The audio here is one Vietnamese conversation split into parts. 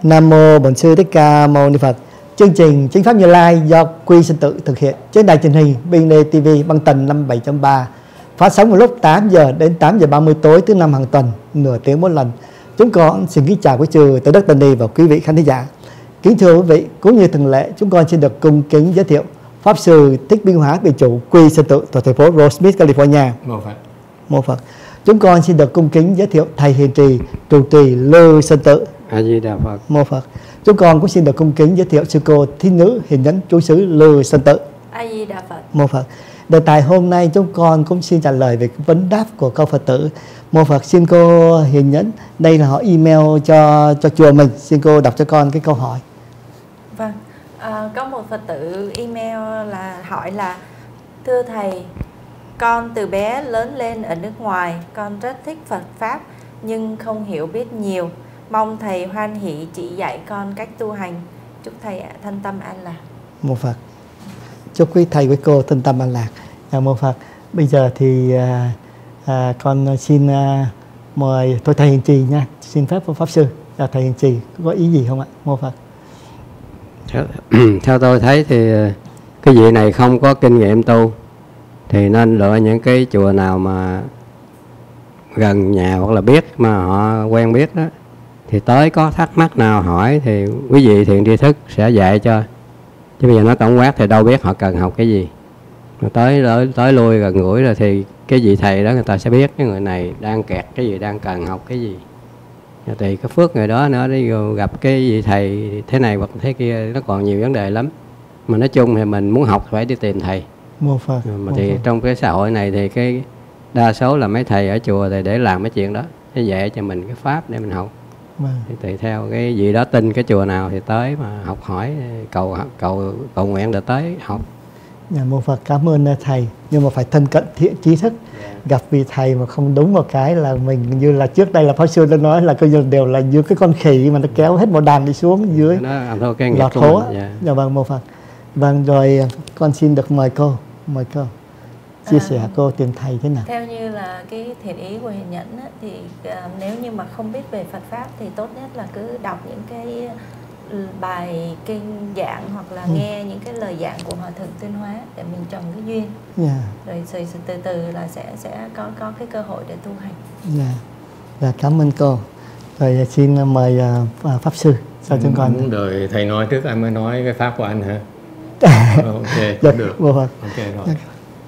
Nam mô Bổn Sư Thích Ca Mâu Ni Phật. Chương trình Chánh pháp Như Lai do Quy Sinh Tự thực hiện trên đài truyền hình BND TV băng tần 57.3, phát sóng vào lúc 8 giờ đến 8 giờ 30 tối thứ năm hàng tuần, nửa tiếng một lần. Chúng con xin kính chào quý chư Từ Đức Tân Ni và quý vị khán thính giả. Kính thưa quý vị, cũng như thường lệ, chúng con xin được cung kính giới thiệu Pháp Sư Thích Minh Hóa, Viện chủ Quy Sinh Tự thuộc thành phố Rosemead, California. Mô Phật. Chúng con xin được cung kính giới thiệu Thầy Hiền Trì, trụ trì Lư Sinh Tự. A Di Đà Phật. Mô Phật. Chúng con cũng xin được cung kính giới thiệu sư cô Thiên Nữ Hiền Nhẫn Trú xứ Lư Sinh Tự. A Di Đà Phật. Mô Phật. Đề tài hôm nay chúng con cũng xin trả lời về vấn đáp của câu Phật tử. Mô Phật, xin cô Hiền Nhẫn, đây là họ email cho chùa mình, xin cô đọc cho con cái câu hỏi. Vâng, có một Phật tử email là hỏi là: thưa Thầy, con từ bé lớn lên ở nước ngoài, con rất thích Phật Pháp nhưng không hiểu biết nhiều. Mong Thầy hoan hỷ chỉ dạy con cách tu hành. Chúc Thầy thân tâm an lạc. Mô Phật. Chúc quý Thầy quý cô thân tâm an lạc. Mô Phật. Bây giờ thì con xin mời thôi Thầy Hiền Trì nha. Xin phép Pháp Sư. Thầy Hiền Trì có ý gì không ạ? Mô Phật. Theo tôi thấy thì cái vị này không có kinh nghiệm tu, thì nên lựa những cái chùa nào mà gần nhà hoặc là biết mà họ quen biết đó, thì tới có thắc mắc nào hỏi thì quý vị thiện tri thức sẽ dạy cho. Chứ bây giờ nó tổng quát thì đâu biết họ cần học cái gì. Mà tới lui gần gũi rồi thì cái vị thầy đó người ta sẽ biết cái người này đang kẹt cái gì, đang cần học cái gì. Thì cái phước người đó nữa đi gặp cái vị thầy thế này hoặc thế kia, nó còn nhiều vấn đề lắm. Mà nói chung thì mình muốn học phải đi tìm thầy. Mô Phật. Mà thì trong cái xã hội này thì cái đa số là mấy thầy ở chùa thì để làm cái chuyện đó, để dạy cho mình cái pháp để mình học. Thì tùy theo cái vị đó tin cái chùa nào thì tới mà học hỏi, cầu nguyện để tới học. Mô Phật, cảm ơn Thầy. Nhưng mà phải thân cận thiện trí thức. Gặp vị Thầy mà không đúng một cái là mình như là trước đây là Pháp Sư đã nói là coi như đều là như cái con khỉ mà nó kéo hết một đàn đi xuống dưới lọt hố. Dạ vâng, Mô Phật. Vâng, rồi con xin được mời cô. Mời cô chia sẻ cô tìm Thầy thế nào. Theo như là cái thiện ý của Hiền Nhẫn á, thì nếu như mà không biết về Phật Pháp thì tốt nhất là cứ đọc những cái bài kinh giảng hoặc là nghe những cái lời giảng của Hòa Thượng Tuyên Hóa để mình trồng cái duyên. Rồi từ từ là sẽ có cái cơ hội để tu hành. Dạ, cảm ơn cô. Rồi xin mời Pháp Sư. Sao chúng con muốn đợi Thầy nói trước anh mới nói cái Pháp của anh hả? Ok, dạ, được. Ok rồi.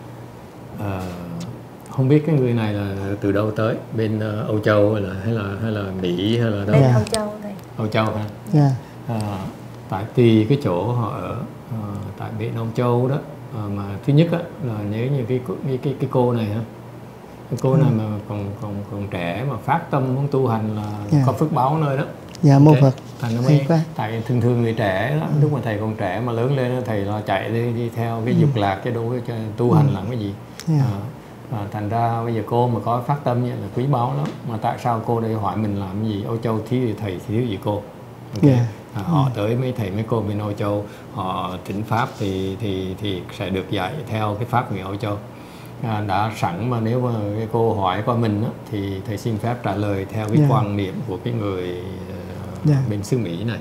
Không biết cái người này là từ đâu tới, bên Âu Châu hay là Mỹ hay là đâu? Bên Âu Châu Thầy. Âu Châu hả? Tại tùy cái chỗ họ ở, tại bên Âu Châu đó, mà thứ nhất á, là nếu như cái cô này ha, cái cô này mà còn trẻ mà phát tâm muốn tu hành là có phước báo nơi đó. Dạ, Mô Phật. Tại thường người trẻ đó, lúc mà thầy còn trẻ mà lớn lên thầy lo chạy đi theo cái dục lạc chứ đâu có tu hành làm cái gì. Thành ra bây giờ cô mà có phát tâm như là quý báu lắm. Mà tại sao cô đây hỏi mình làm cái gì? Âu Châu thiếu gì thầy, thiếu gì cô? Họ tới mấy thầy mấy cô bên Âu Châu, họ thỉnh pháp thì sẽ được dạy theo cái pháp người Âu Châu. Đã sẵn mà nếu mà cái cô hỏi qua mình đó, thì thầy xin phép trả lời theo cái quan niệm của cái người bên xứ Mỹ này.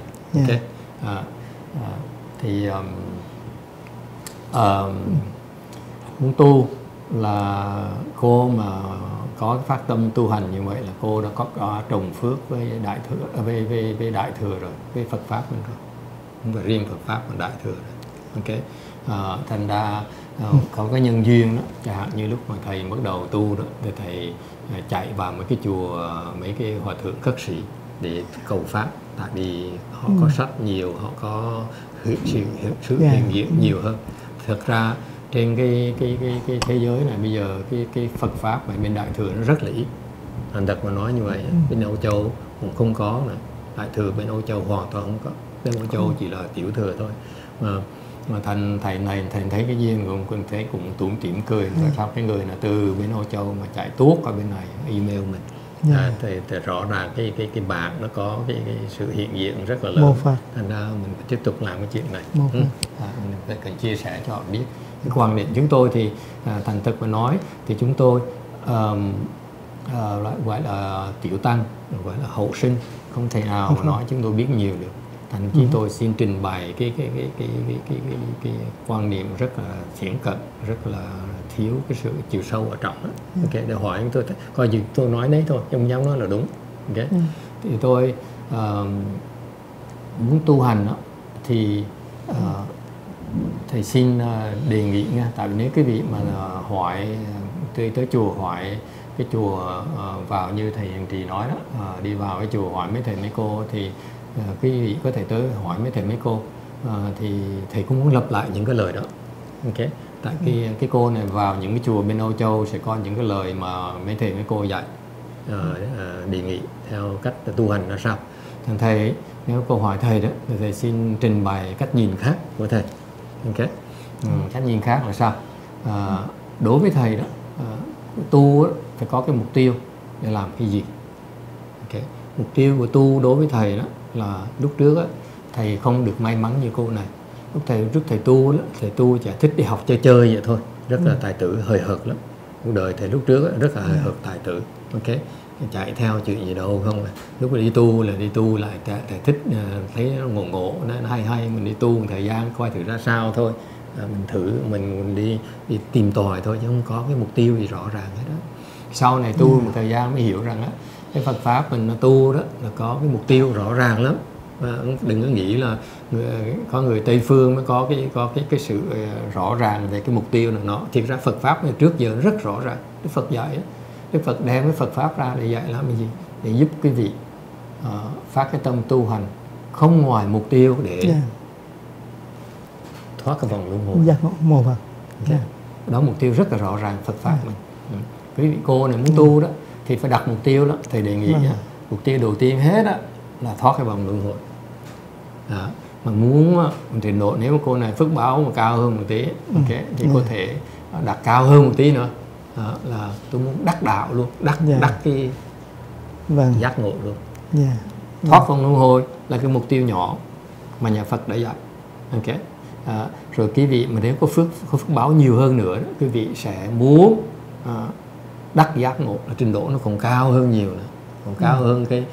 Muốn tu là cô mà có phát tâm tu hành như vậy là cô đã có trồng phước với đại thừa, với đại thừa rồi, với Phật pháp mình rồi, không phải riêng Phật pháp mà đại thừa rồi. Thành ra có cái nhân duyên đó, chẳng hạn như lúc mà thầy bắt đầu tu đó thì thầy chạy vào mấy cái chùa, mấy cái hòa thượng cất sĩ để cầu pháp, tại vì họ có sách nhiều, họ có sự hiện diện nhiều hơn. Thực ra trên cái thế giới này bây giờ cái Phật pháp bên đại thừa nó rất là ít. Thành thật mà nói như vậy, bên Âu Châu cũng không có nữa. Đại thừa bên Âu Châu hoàn toàn không có. Bên Âu Châu chỉ là tiểu thừa thôi. Mà thầy này thầy thấy cái duyên cũng thấy cũng tủm tỉm cười. Sao cái người là từ bên Âu Châu mà chạy tuốt qua bên này email mình. Thì rõ ràng cái bạc nó có cái sự hiện diện rất là lớn. Thành ra mình phải tiếp tục làm cái chuyện này. Mình phải cần chia sẻ cho họ biết. Cái quan niệm chúng tôi thì thành thực mà nói thì chúng tôi gọi là tiểu tăng, gọi là hậu sinh, không thể nào mà nói chúng tôi biết nhiều được. Thành chúng tôi xin trình bày cái quan niệm rất là thiển cận, rất là thiếu cái sự chiều sâu ở trọng đó. Okay, để hỏi tôi coi gì tôi nói đấy thôi, không dám nói là đúng. Okay. Thì tôi muốn tu hành đó, thì thầy xin đề nghị nha, tại vì nếu cái vị mà hỏi tới chùa hỏi cái chùa vào như thầy Hiền Trì nói đó, đi vào cái chùa hỏi mấy thầy mấy cô thì cái vị có thể tới hỏi mấy thầy mấy cô, thì thầy cũng muốn lặp lại những cái lời đó. Ok, tại cái cô này vào những cái chùa bên Âu Châu sẽ có những cái lời mà mấy thầy mấy cô dạy, đề nghị theo cách tu hành là sao. Thằng thầy nếu cô hỏi thầy đó thì thầy xin trình bày cách nhìn khác của thầy. Ok, cách nhìn khác là sao? Đối với thầy đó, tu đó, phải có cái mục tiêu để làm cái gì. Okay. Mục tiêu của tu đối với thầy đó là lúc trước đó, thầy không được may mắn như cô này. Lúc thầy tu đó, thầy tu chỉ thích đi học chơi chơi vậy thôi, rất là tài tử hời hợt lắm. Cuộc đời thầy lúc trước đó, rất là hời hợt tài tử. Ok, chạy theo chuyện gì đâu không. Lúc đi tu là đi tu lại thầy thích thấy nó ngộ nó hay mình đi tu một thời gian coi thử ra sao thôi. Mình thử mình đi tìm tòi thôi, chứ không có cái mục tiêu gì rõ ràng hết đó. Sau này tu một thời gian mới hiểu rằng á, cái Phật pháp mình nó tu đó là có cái mục tiêu rõ ràng lắm. Đừng có nghĩ là có người Tây phương mới có cái sự rõ ràng về cái mục tiêu này nó. Thiệt ra Phật pháp này trước giờ rất rõ ràng. Đức Phật dạy, Đức Phật đem cái Phật pháp ra để dạy làm cái gì? Để giúp quý vị phát cái tâm tu hành không ngoài mục tiêu để thoát cái vòng luân hồi. Okay. Đó mục tiêu rất là rõ ràng Phật pháp mình. Quý vị cô này muốn tu đó thì phải đặt mục tiêu đó. Thầy đề nghị mục tiêu đầu tiên hết đó là thoát cái vòng luân hồi. Mà muốn trình độ, nếu mà cô này phước báo mà cao hơn một tí, okay, thì có thể đặt cao hơn một tí nữa. Là tôi muốn đắc đạo luôn, đắc cái giác ngộ luôn. Thoát vòng luân hồi là cái mục tiêu nhỏ mà nhà Phật đã dạy. Okay. Rồi quý vị mà nếu có phước báo nhiều hơn nữa đó, quý vị sẽ muốn đắc giác ngộ là trình độ nó còn cao hơn nhiều nữa, còn cao hơn cái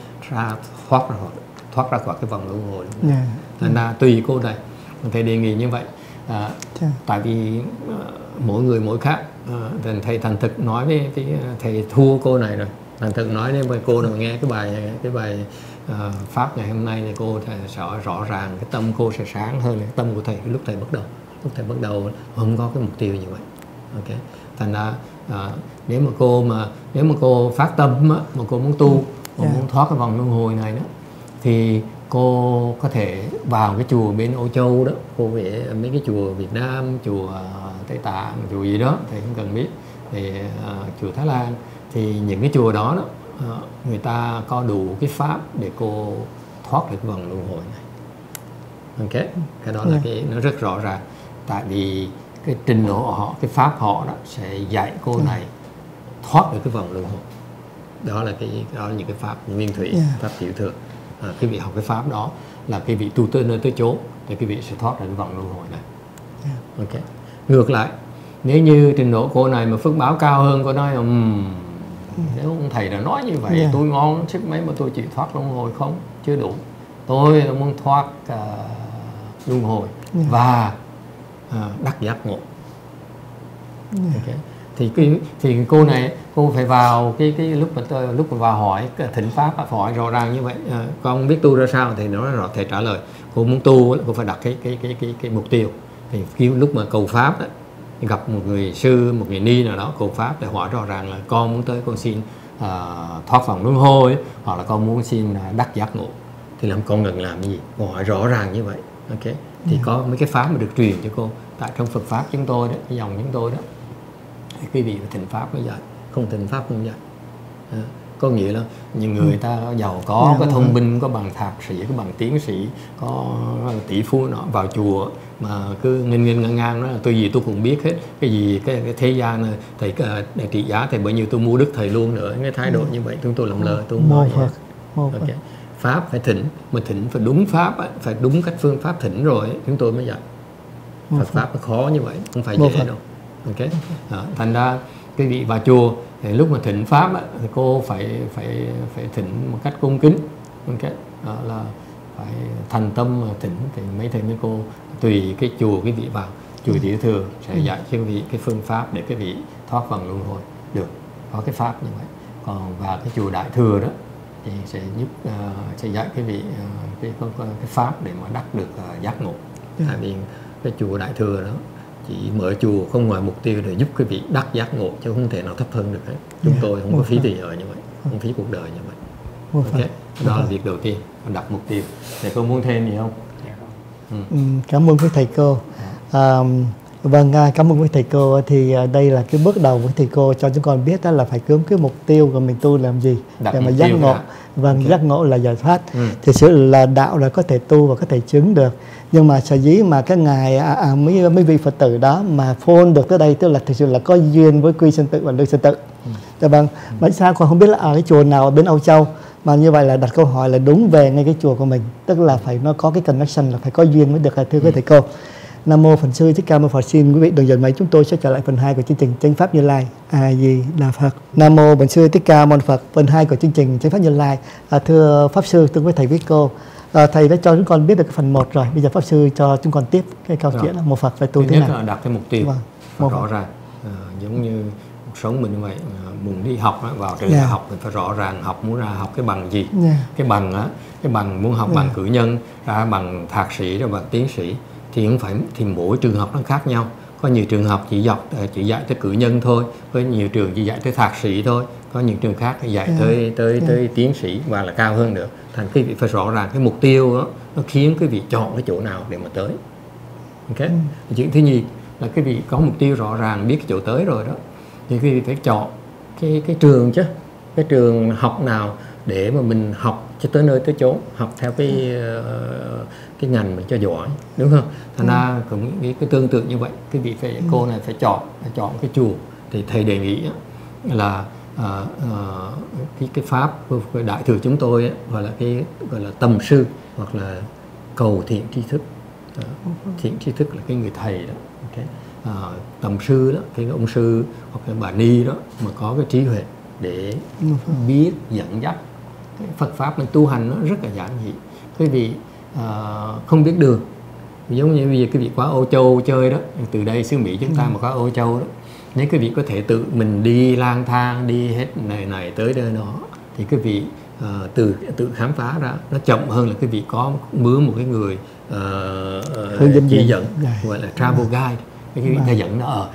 thoát ra khỏi cái vòng luân hồi. Thành ra tùy cô này, thầy đề nghị như vậy. Tại vì mỗi người mỗi khác. Thầy thành thực nói với thầy thua cô này rồi. Thành thực nói với cô nào nghe cái bài pháp ngày hôm nay thì cô sẽ rõ ràng cái tâm cô sẽ sáng hơn cái tâm của thầy lúc thầy bắt đầu không có cái mục tiêu như vậy. Ok, thành ra nếu mà cô phát tâm mà cô muốn tu, muốn thoát cái vòng luân hồi này đó, thì cô có thể vào cái chùa bên Âu Châu đó, cô về mấy cái chùa Việt Nam, chùa Tây Tạng, chùa gì đó thầy không cần biết, thì chùa Thái Lan, thì những cái chùa đó người ta có đủ cái pháp để cô thoát được vòng luân hồi này. Ok, cái đó là nó rất rõ ràng. Tại vì cái trình độ họ, cái pháp họ đó sẽ dạy cô này thoát được cái vòng luân hồi. Đó là những cái pháp nguyên thủy, pháp tiểu thừa. Cái vị học cái pháp đó là cái vị tu tới nơi tới chỗ thì cái vị sẽ thoát ra cái vòng luân hồi này. Ok. Ngược lại, nếu như trình độ cô này mà phước báo cao hơn, cô nói nếu ông thầy đã nói như vậy, tôi ngon sức mấy mà tôi chỉ thoát luân hồi không, chưa đủ. Tôi muốn thoát luân hồi và đắc giác ngộ. Okay. Thì cô này, cô phải vào cái lúc mà vào hỏi thỉnh pháp, hỏi rõ ràng như vậy, con biết tu ra sao thì nó rõ, thầy trả lời. Cô muốn tu, cô phải đặt cái mục tiêu. Thì lúc mà cầu pháp đó, gặp một người sư, một người ni nào đó cầu pháp để hỏi rõ ràng là con muốn tới, con xin thoát vòng luân hồi, hoặc là con muốn xin đắc giác ngộ, thì con cần làm cái gì? Cô hỏi rõ ràng như vậy. Ok, thì có mấy cái pháp mà được truyền cho cô. Tại trong Phật pháp chúng tôi đó, cái dòng chúng tôi đó, quý vị phải thỉnh pháp mới dạy, không thỉnh pháp không dạy. Có nghĩa là những người ta giàu có thông minh, có bằng thạc sĩ, có bằng tiến sĩ, có tỷ phú nọ vào chùa mà cứ ngang đó là tôi gì tôi cũng biết hết, cái gì cái thế gian này, thầy trị giá thầy bấy nhiêu tôi mua đức thầy luôn nữa. Cái thái độ như vậy chúng tôi làm lời, tôi không nói vậy. Okay. Pháp phải thỉnh, mà thỉnh phải đúng pháp, phải đúng cách phương pháp thỉnh rồi chúng tôi mới dạy. Phật pháp nó khó như vậy, không phải dễ đâu. Ok, thành ra quý vị vào chùa Thì lúc mà thỉnh pháp á, thì cô phải thỉnh một cách cung kính, okay. Đó là phải thành tâm mà thỉnh, thì mấy thầy mấy cô tùy cái chùa cái vị vào. Chùa Tiểu Thừa sẽ dạy cho quý vị cái phương pháp để quý vị thoát vòng luân hồi được, có cái pháp như vậy. Còn vào cái chùa Đại Thừa đó thì sẽ giúp sẽ dạy quý vị cái pháp để mà đắc được giác ngộ. Tại vì cái chùa Đại Thừa đó chỉ mở chùa không ngoài mục tiêu để giúp quý vị đắc giác ngộ, chứ không thể nào thấp hơn được hết. Chúng tôi không có phí tiền ở như vậy, không phí cuộc đời như vậy. Okay. Đó là việc đầu tiên, đặt mục tiêu. Thầy cô muốn thêm gì không? Cảm ơn quý thầy cô. Vâng, cảm ơn quý thầy cô. Thì đây là cái bước đầu của thầy cô cho chúng con biết đó là phải hướng cái mục tiêu của mình tu làm gì để mà giác ngộ. Vâng, okay. Giác ngộ là giải thoát. Thực sự là đạo là có thể tu và có thể chứng được. Nhưng mà sở dĩ mà các ngài mấy vị Phật tử đó mà phone được tới đây, tức là thực sự là có duyên với Quy Sinh Tự và Lư Sinh Tự. Vâng, bởi sao con không biết là ở cái chùa nào ở bên Âu Châu mà như vậy là đặt câu hỏi là đúng về ngay cái chùa của mình, tức là phải nó có cái connection, là phải có duyên mới được, thưa quý thầy cô. Nam mô Phật Sư Thích Ca Mâu Phật. Xin quý vị đừng giận mấy, chúng tôi sẽ trở lại phần 2 của chương trình Chánh Pháp Như Lai. A Di Đà Phật. Nam mô Phật Sư Thích Ca Mâu Phật. Phần 2 của chương trình Chánh Pháp Như Lai. Thưa Pháp Sư, thưa quý thầy quý cô, thầy đã cho chúng con biết được cái phần 1 rồi. Bây giờ Pháp Sư cho chúng con tiếp cái câu chuyện là một Phật phải tu thế nào. Thứ nhất là đặt cái mục tiêu rõ ràng. Giống như cuộc sống mình như vậy, muốn đi học vào trường học mình phải rõ ràng học muốn ra học cái bằng gì. Cái bằng muốn học bằng cử nhân, ra bằng thạc sĩ, ra bằng tiến sĩ thì không phải, thì mỗi trường học nó khác nhau. Có nhiều trường học chỉ dạy tới cử nhân thôi, có nhiều trường chỉ dạy tới thạc sĩ thôi, có những trường khác thì dạy tới tiến sĩ và là cao hơn nữa. Thành quý vị phải rõ ràng cái mục tiêu đó, nó khiến quý vị chọn cái chỗ nào để mà tới. Ok. Chuyện thứ nhì là quý vị có mục tiêu rõ ràng, biết cái chỗ tới rồi đó, thì quý vị phải chọn cái trường chứ, cái trường học nào để mà mình học cho tới nơi tới chốn, học theo cái ngành mình cho giỏi, đúng không? Thành ra cũng cái tương tự như vậy, quý vị cô này phải chọn cái chùa. Thì thầy đề nghị là cái pháp của Đại Thừa chúng tôi gọi là tầm sư hoặc là cầu thiện tri thức. Thiện tri thức là cái người thầy đó. Okay. Tầm sư đó, cái ông sư hoặc cái bà ni đó mà có cái trí huệ để biết dẫn dắt. Cái Phật pháp mình tu hành nó rất là giản dị. Quý vị không biết đường, giống như bây giờ quý vị qua Âu Châu chơi đó, từ đây xứ Mỹ chúng ta mà qua Âu Châu đó, nếu quý vị có thể tự mình đi lang thang, đi hết này tới nơi đó, thì quý vị tự khám phá ra. Nó chậm hơn là quý vị có mướn một cái người chỉ dẫn, gọi là travel guide. Cái người dẫn nó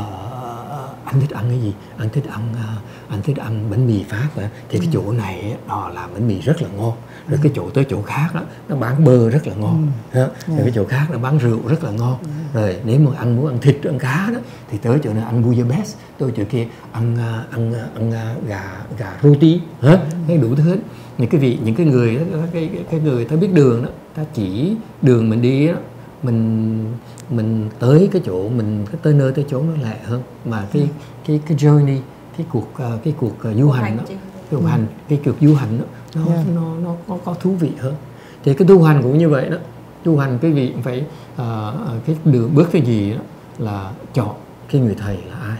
anh thích ăn cái gì, anh thích ăn bánh mì Pháp thì cái chỗ này đó làm bánh mì rất là ngon, rồi cái chỗ tới chỗ khác đó nó bán bơ rất là ngon, rồi cái chỗ khác nó bán rượu rất là ngon, rồi nếu mà muốn ăn thịt ăn cá đó thì tới chỗ này ăn bouillabaisse, tới chỗ kia ăn gà roti, cái đủ thứ hết. Những cái người đó, cái người ta biết đường đó, ta chỉ đường mình đi đó, mình tới cái chỗ mình tới nơi tới chỗ nó lẹ hơn. Mà cái journey, cái cuộc du hành đó, cái cuộc du hành đó nó có thú vị hơn. Thì cái tu hành cũng như vậy đó. Tu hành quý vị phải cái bước cái gì đó là chọn cái người thầy là ai.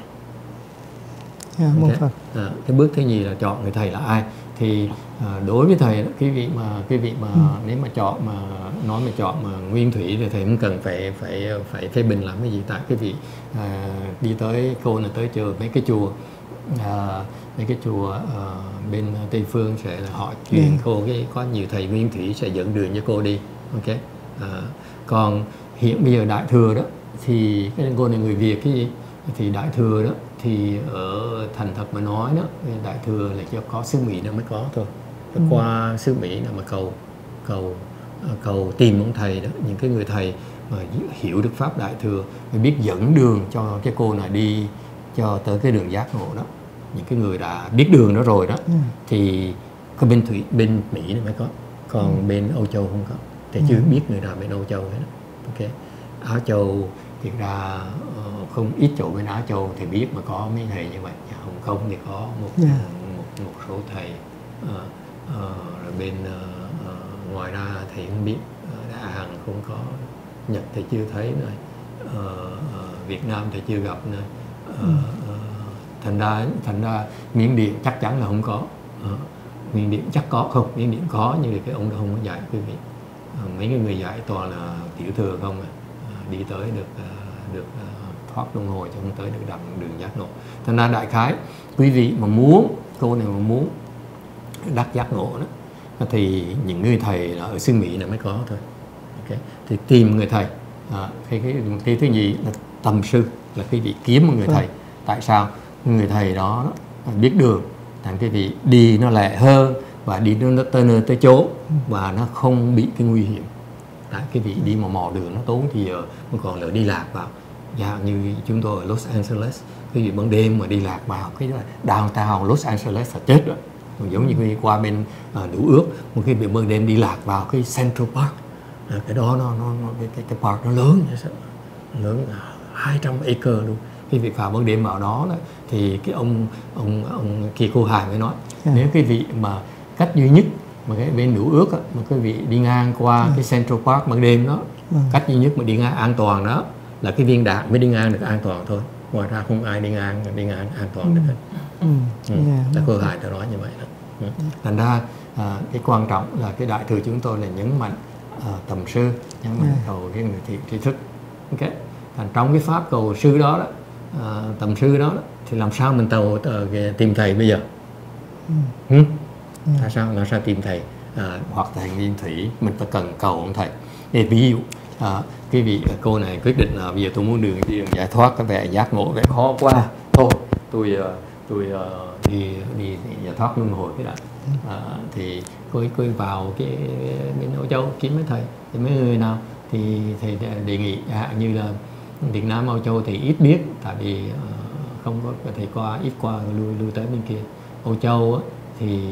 Cái bước thứ nhì là chọn người thầy là ai. Thì đối với thầy đó, quý vị mà nếu mà chọn mà nguyên thủy thì thầy không cần phải phê bình làm cái gì. Tại quý vị đi tới cô là tới chùa mấy cái chùa bên Tây Phương sẽ là họ truyền cô có nhiều thầy nguyên thủy sẽ dẫn đường cho cô đi. Ok. Còn hiện bây giờ Đại Thừa đó thì cái cô này người Việt cái gì thì Đại Thừa đó thì ở thành thật mà nói đó, Đại Thừa là chỉ có xứ Mỹ nó mới có thôi. Qua xứ Mỹ là mà cầu tìm ông thầy đó, những cái người thầy mà hiểu được pháp Đại Thừa, mới biết dẫn đường cho cái cô này đi cho tới cái đường giác ngộ đó. Những cái người đã biết đường đó rồi đó thì có bên Mỹ nó mới có, còn bên Âu Châu không có. Thì chưa biết người nào bên Âu Châu hết. Ok. Á Châu thì ra không ít chỗ bên Á Châu thì biết mà có mấy thầy như vậy. Hồng Kông thì có một số thầy, rồi bên ngoài ra thì không biết. Hàn không có, Nhật thì chưa thấy này, Việt Nam thì chưa gặp này, thành ra Miến Điện chắc chắn là không có. Miến Điện chắc có không? Miến Điện có, nhưng cái ông đó không có dạy quý vị. Mấy cái người dạy toàn là tiểu thừa không đi tới được thoát luân hồi, chứ không tới được đặng đường giác ngộ. Thành ra đại khái quý vị mà muốn, cô này mà muốn đắc giác ngộ đó, thì những người thầy là ở xứ Mỹ là mới có thôi. Okay. Thì tìm người thầy. Cái thứ nhì là tầm sư, là quý vị kiếm một người thầy. Tại sao? Người thầy đó biết đường, thành quý vị đi nó lẹ hơn, và đi nó tới nơi tới chỗ, và nó không bị cái nguy hiểm. Tại cái vị đi mà mò đường nó tốn thì giờ nó còn lỡ đi lạc vào. Như chúng tôi ở Los Angeles, cái vị ban đêm mà đi lạc vào cái downtown Los Angeles là chết rồi. Còn giống như khi qua bên New York, một cái vị ban đêm đi lạc vào cái Central Park, cái đó cái park nó lớn, lớn 200 acre luôn. Cái vị vào ban đêm vào đó thì cái ông kia cô Hải mới nói, nếu cái vị mà cách duy nhất mà cái bên New York mà cái vị đi ngang qua cái Central Park ban đêm đó, cách duy nhất mà đi ngang an toàn đó là cái viên đạn mới đi ngang được an toàn thôi, ngoài ra không ai đi ngang an toàn được hết. Là cô Hải đã nói như vậy đó. Thành ra cái quan trọng là cái đại thừa chúng tôi là nhấn mạnh tầm sư, nhấn mạnh cầu cái người tri thức. Okay. Thành trong cái pháp cầu sư đó, tầm sư đó thì làm sao mình tìm thầy bây giờ? Làm sao tìm thầy? Hoặc thầy nguyên thủy, mình phải cần cầu ông thầy. Để ví dụ cái vị cô này quyết định là bây giờ tôi muốn đường giải thoát, cái vẻ giác ngộ vẻ khó quá, thôi tôi đi giải thoát luân hồi cái đã. Thì cô vào cái bên Âu Châu kiếm mấy thầy, thì mấy người nào thì thầy đề nghị như là Việt Nam, Âu Châu thì ít biết, tại vì không có thầy ít qua lui tới bên kia. Âu Châu thì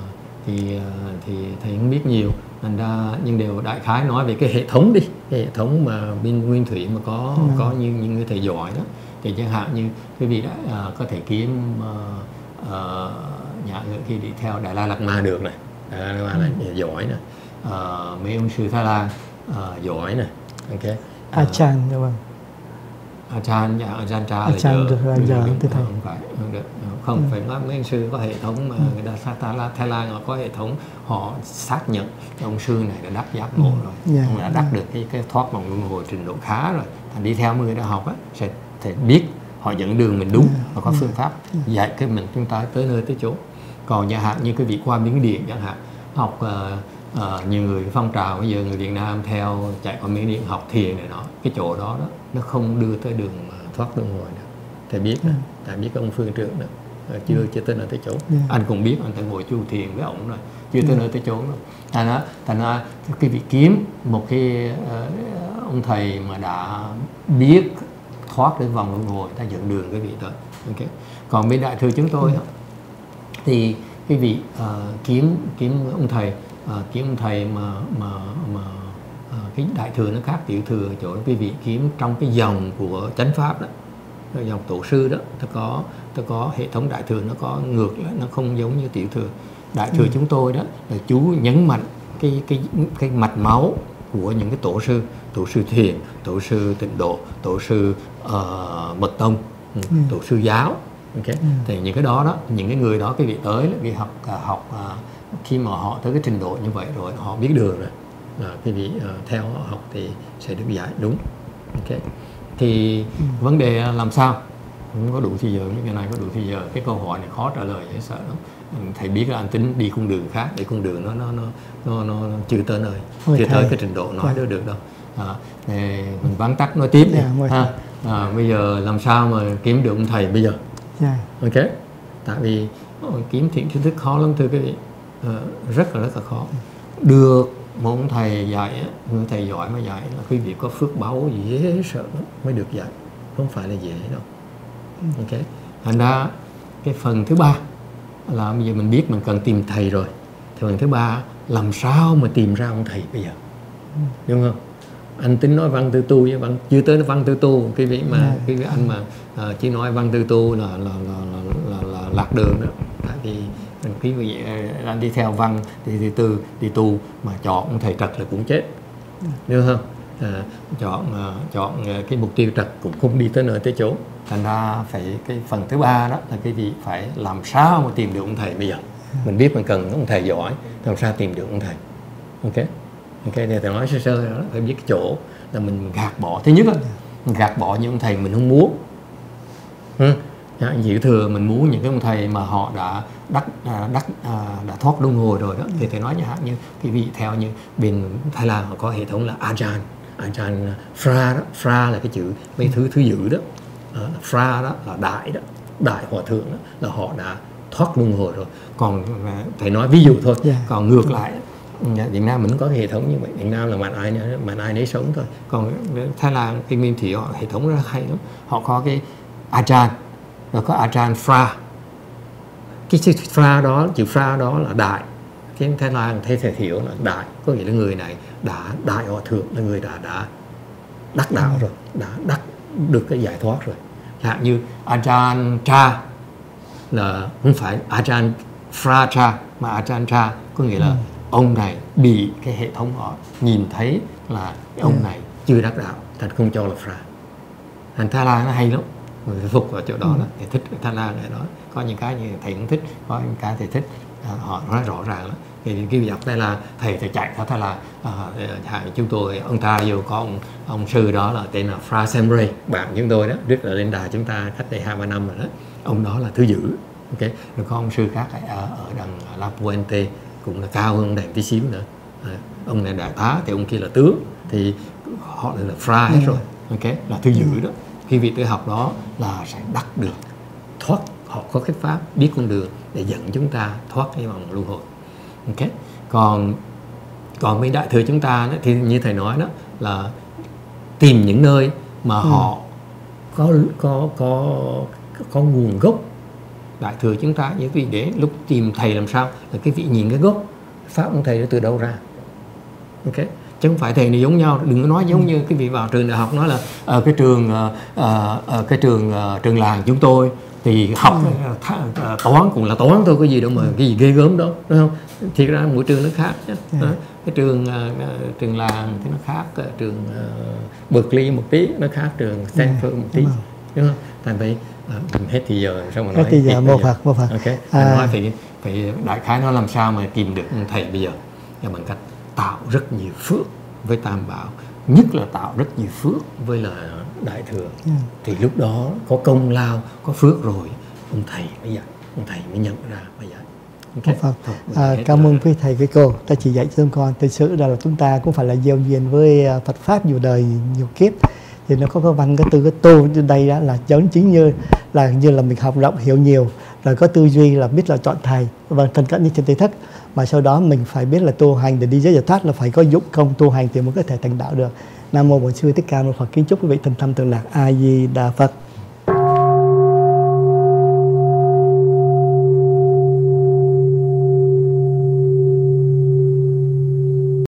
thầy không biết nhiều, thành ra nhưng đều đại khái nói về cái hệ thống đi, cái hệ thống mà bên Nguyên Thủy mà có như những người thầy giỏi đó, thì chẳng hạn như quý vị có thể kiếm nhà ngữ khi đi theo Đại La Lạt Ma được này, Đại La Lạt Ma là giỏi này, mấy ông sư Thái Lan giỏi này, ok. Achan, đúng không? Achan là giờ không phải nói mấy ông sư có hệ thống mà người ta Thái Lan họ có hệ thống, họ xác nhận ông sư này đã đắc giác ngộ rồi, ông đã đắc được cái thoát vòng luân hồi trình độ khá rồi, thành đi theo người đã học sẽ biết họ dẫn đường mình đúng, và có phương pháp dạy cái mình chúng ta tới nơi tới chỗ. Còn chẳng hạn như cái vị qua Miến Điện chẳng hạn, học nhiều người phong trào bây giờ người Việt Nam theo chạy qua Miến Điện học thiền này nọ, cái chỗ đó nó không đưa tới đường thoát luân hồi được. Thầy biết thầy biết ông phương trưởng đó chưa tới nơi tới chỗ. Anh cũng biết, anh từng ngồi chu thiền với ổng rồi, chưa tới nơi tới chỗ rồi. Thành ra cái vị kiếm một cái ông thầy mà đã biết thoát đến vòng luân hồi, ta dẫn đường cái vị tới. Okay. Còn bên đại thừa chúng tôi thì cái vị kiếm ông thầy, kiếm ông thầy mà cái đại thừa nó khác tiểu thừa chỗ quý vị kiếm trong cái dòng của chánh pháp đó, dòng tổ sư đó, ta có hệ thống đại thừa nó có ngược lại, nó không giống như tiểu thừa. Đại thừa chúng tôi đó là chú nhấn mạnh cái mạch máu của những cái tổ sư thiền, tổ sư tịnh độ, tổ sư mật tông, tổ sư giáo. Okay. Thì những cái đó những cái người đó cái vị tới cái học khi mà họ tới cái trình độ như vậy rồi, họ biết đường rồi, cái vị theo họ học thì sẽ được dạy đúng. Okay. Thì vấn đề làm sao không có đủ thì giờ, những cái này có đủ thì giờ, cái câu hỏi này khó trả lời, dễ sợ lắm. Thầy biết là anh tính đi con đường khác, để con đường nó chưa tới nơi, chưa tới cái trình độ nói được đâu. Thì mình vắn tắt nói tiếp đi. Bây giờ làm sao mà kiếm được ông thầy bây giờ? Ok, tại vì kiếm thiện tri thức khó lắm thưa quý vị, rất là khó. Được một ông thầy dạy, người thầy giỏi mà dạy là quý vị có phước báu dễ sợ lắm mới được dạy, không phải là dễ đâu. Ok, thành ra cái phần thứ ba là bây giờ mình biết mình cần tìm thầy rồi, thì phần thứ ba làm sao mà tìm ra ông thầy bây giờ, đúng không? Anh tính nói văn tư tu với chưa tới văn tư tu, cái vị mà cái anh mà chỉ nói văn tư tu là lạc đường đó. Tại vì quý vị anh đi theo văn đi tu mà chọn ông thầy trật là cũng chết, đúng không? chọn cái mục tiêu trật cũng không đi tới nơi tới chỗ. Thành ra phải cái phần thứ ba đó là cái vị phải làm sao mà tìm được ông thầy bây giờ. Mình biết mình cần ông thầy giỏi, làm sao tìm được ông thầy. Ok, thì thầy nói sơ sơ đó, phải biết cái chỗ là mình gạt bỏ. Thứ nhất là mình gạt bỏ những ông thầy mình không muốn. Dự thừa mình muốn những cái ông thầy mà họ đã thoát luân hồi rồi đó, thì thầy nói chẳng hạn như cái vị theo như bên Thái Lan họ có hệ thống là Ajahn Fra đó. Fra là cái chữ mấy thứ giữ đó. Fra đó là đại hòa thượng đó, là họ đã thoát luân hồi rồi. Còn thầy nói ví dụ thôi. Còn ngược lại Việt Nam mình có cái hệ thống như vậy. Việt Nam là mạnh ai nấy sống thôi. Còn Thái Lan cái Nguyên Thủy họ hệ thống rất hay lắm. Họ có cái Ajahn, rồi có Ajahn Fra. Cái chữ Fra đó, chữ Fra đó là đại. Cái Thái Lan thầy hiểu là đại, có nghĩa là người này đã đại hòa thượng, là người đã đắc đạo rồi, đã đắc được cái giải thoát rồi. Là như Ajahn Chah là không phải Ajahn Fra Chah, mà Ajahn Chah có nghĩa là ông này bị cái hệ thống họ nhìn thấy là cái ông này chưa đắc đạo, thành không cho là Fra. Thành Thái Lan nó hay lắm, người phục ở chỗ đó là thầy thích Thái Lan này đó. Có những cái như thầy cũng thích, có những cái thầy thích, họ nói rõ ràng lắm. Thì cái việc đây là thầy chạy theo Thái Lan. Chúng tôi ông ta vô có ông sư đó là tên là Fra Semre, bạn chúng tôi đó, rất là lên đài chúng ta cách đây 2-3 năm rồi đó. Ông đó là thứ giữ. Ok, rồi có ông sư khác ở đằng La Puente cũng là cao hơn đàn tí xíu nữa. Ông này đại tá thì ông kia là tướng, thì họ là Fra hết rồi. Ok, là thứ giữ đó. Khi vị tự học đó là sẽ đắc được thoát, họ có cái pháp biết con đường để dẫn chúng ta thoát cái vòng luân hồi. Ok, còn bên đại thừa chúng ta đó, thì như thầy nói đó là tìm những nơi mà họ có nguồn gốc. Đại thừa chúng ta những vị để lúc tìm thầy làm sao là cái vị nhìn cái gốc pháp ông thầy đó từ đâu ra. Ok, chứ không phải thầy này giống nhau. Đừng có nói giống như cái vị vào trường đại học nói là cái trường làng chúng tôi thì học toán cũng là toán thôi, có gì đâu mà cái gì ghê gớm đó, đúng không? Thì ra mỗi trường nó khác nhé. Cái trường làng thì nó khác, trường Berkeley một tí nó khác trường Stanford một tí, đúng không? Thành vậy hết thì giờ sao mà nói hết thì giờ một Phật. Ok, nói phải đại khái nó làm sao mà tìm được thầy bây giờ là bằng cách tạo rất nhiều phước với Tam Bảo, nhất là tạo rất nhiều phước với là đại thừa. Thì lúc đó có công lao, có phước rồi, ông thầy mới nhận ra bây giờ. Okay. Cảm ơn quý thầy quý cô ta chỉ dạy cho con. Thực sự là chúng ta cũng phải là gieo duyên với Phật pháp nhiều đời nhiều kiếp, thì nó có văn cái tư cái tu trên đây đó là giống chính như là mình học rộng hiểu nhiều rồi, có tư duy là biết là chọn thầy và thân cận như trên Tây Thất, mà sau đó mình phải biết là tu hành để đi giới giải thoát là phải có dụng công tu hành thì mới có thể thành đạo được. Nam mô Bổn Sư Thích Ca Mâu Ni Phật. Kính chúc quý vị thành tâm tường lạc. A Di Đà Phật.